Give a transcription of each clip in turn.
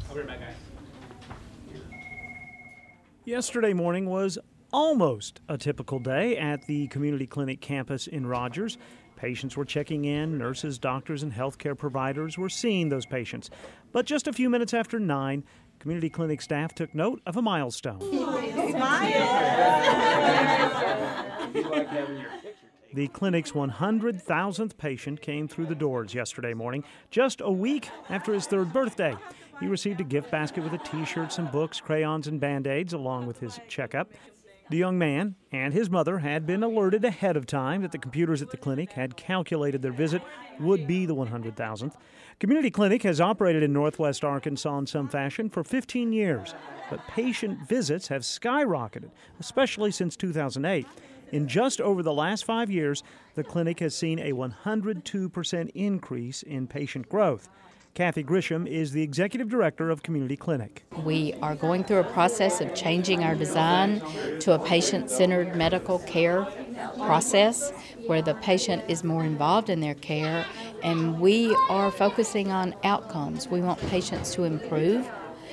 I'll be right back, guys. Yesterday morning was almost a typical day at the community clinic campus in Rogers. Patients were checking in, nurses, doctors, and healthcare providers were seeing those patients. But just a few minutes after 9, community clinic staff took note of a milestone. The clinic's 100,000th patient came through the doors yesterday morning, just a week after his 3rd birthday. He received a gift basket with a T-shirt, some books, crayons, and Band-Aids, along with his checkup. The young man and his mother had been alerted ahead of time that the computers at the clinic had calculated their visit would be the 100,000th. Community Clinic has operated in Northwest Arkansas in some fashion for 15 years, but patient visits have skyrocketed, especially since 2008. In just over the last 5 years, the clinic has seen a 102% increase in patient growth. Kathy Grisham is the executive director of Community Clinic. We are going through a process of changing our design to a patient-centered medical care process where the patient is more involved in their care, and we are focusing on outcomes. We want patients to improve,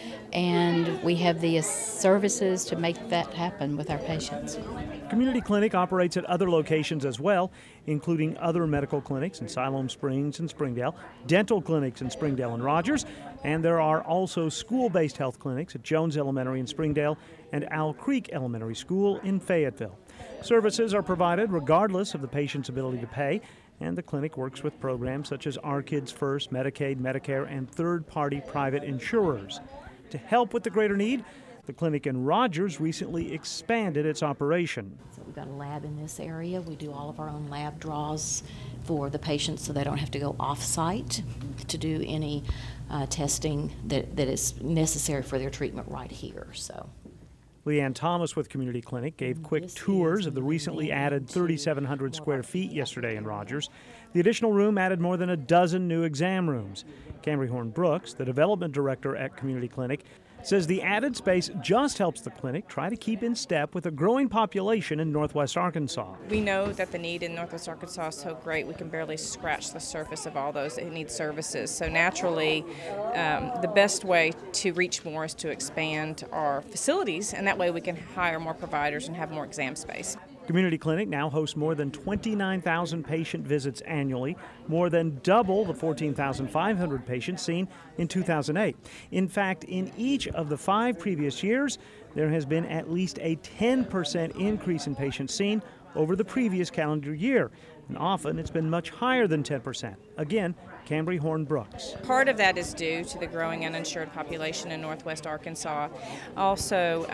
and we have the services to make that happen with our patients. Community Clinic operates at other locations as well, including other medical clinics in Siloam Springs and Springdale, dental clinics in Springdale and Rogers, and there are also school-based health clinics at Jones Elementary in Springdale and Owl Creek Elementary School in Fayetteville. Services are provided regardless of the patient's ability to pay, and the clinic works with programs such as Our Kids First, Medicaid, Medicare, and third-party private insurers. To help with the greater need, the clinic in Rogers recently expanded its operation. So we've got a lab in this area. We do all of our own lab draws for the patients so they don't have to go off-site to do any testing that is necessary for their treatment right here. So, Leanne Thomas with Community Clinic gave quick tours of the recently added 3,700 square feet yesterday in Rogers. The additional room added more than a dozen new exam rooms. Camry Horn Brooks, the development director at Community Clinic, says the added space just helps the clinic try to keep in step with a growing population in Northwest Arkansas. We know that the need in Northwest Arkansas is so great, we can barely scratch the surface of all those that need services. So naturally, the best way to reach more is to expand our facilities, and that way we can hire more providers and have more exam space. Community Clinic now hosts more than 29,000 patient visits annually, more than double the 14,500 patients seen in 2008. In fact, in each of the 5 previous years, there has been at least a 10% increase in patients seen over the previous calendar year, and often it's been much higher than 10%. Again, Camry Horn Brooks. Part of that is due to the growing uninsured population in Northwest Arkansas. Also,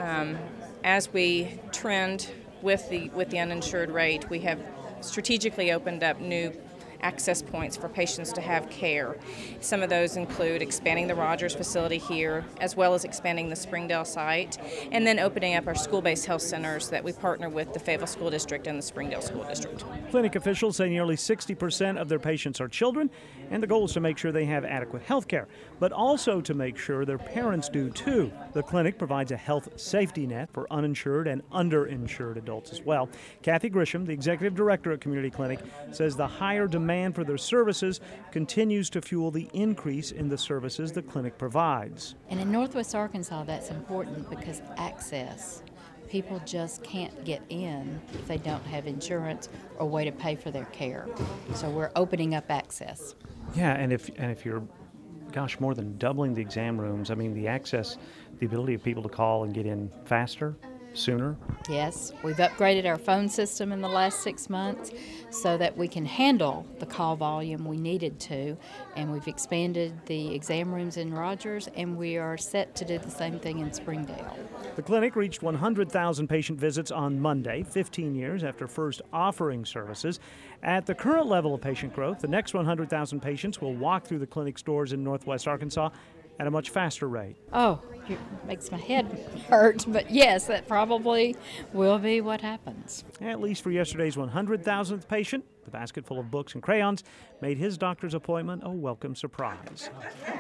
as we trend with the uninsured rate, we have strategically opened up new access points for patients to have care. Some of those include expanding the Rogers facility here, as well as expanding the Springdale site, and then opening up our school-based health centers that we partner with the Fayetteville School District and the Springdale School District. Clinic officials say nearly 60% of their patients are children, and the goal is to make sure they have adequate health care, but also to make sure their parents do too. The clinic provides a health safety net for uninsured and underinsured adults as well. Kathy Grisham, the executive director at Community Clinic, says the higher demand for their services continues to fuel the increase in the services the clinic provides. And in Northwest Arkansas, that's important because access. People just can't get in if they don't have insurance or way to pay for their care. So we're opening up access. Yeah, and if you're, more than doubling the exam rooms, I mean, the access, the ability of people to call and get in faster, sooner. Yes, we've upgraded our phone system in the last 6 months so that we can handle the call volume we needed to, and we've expanded the exam rooms in Rogers, and we are set to do the same thing in Springdale. The clinic reached 100,000 patient visits on Monday, 15 years after first offering services. At the current level of patient growth, the next 100,000 patients will walk through the clinic's doors in Northwest Arkansas at a much faster rate. Oh, it makes my head hurt, but yes, that probably will be what happens. At least for yesterday's 100,000th patient, the basket full of books and crayons made his doctor's appointment a welcome surprise.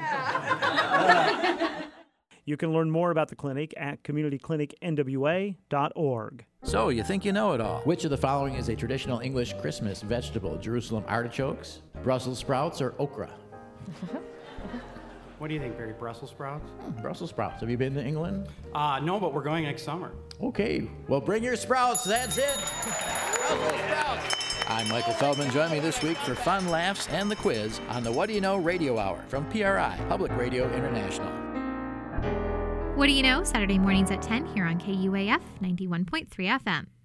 You can learn more about the clinic at communityclinicnwa.org. So, you think you know it all. Which of the following is a traditional English Christmas vegetable? Jerusalem artichokes, Brussels sprouts, or okra? What do you think, Barry? Brussels sprouts? Brussels sprouts. Have you been to England? No, but we're going next summer. Okay. Well, bring your sprouts. That's it. Brussels sprouts. I'm Michael Feldman. Join me this week for fun, laughs, and the quiz on the What Do You Know Radio Hour from PRI, Public Radio International. What Do You Know? Saturday mornings at 10 here on KUAF 91.3 FM.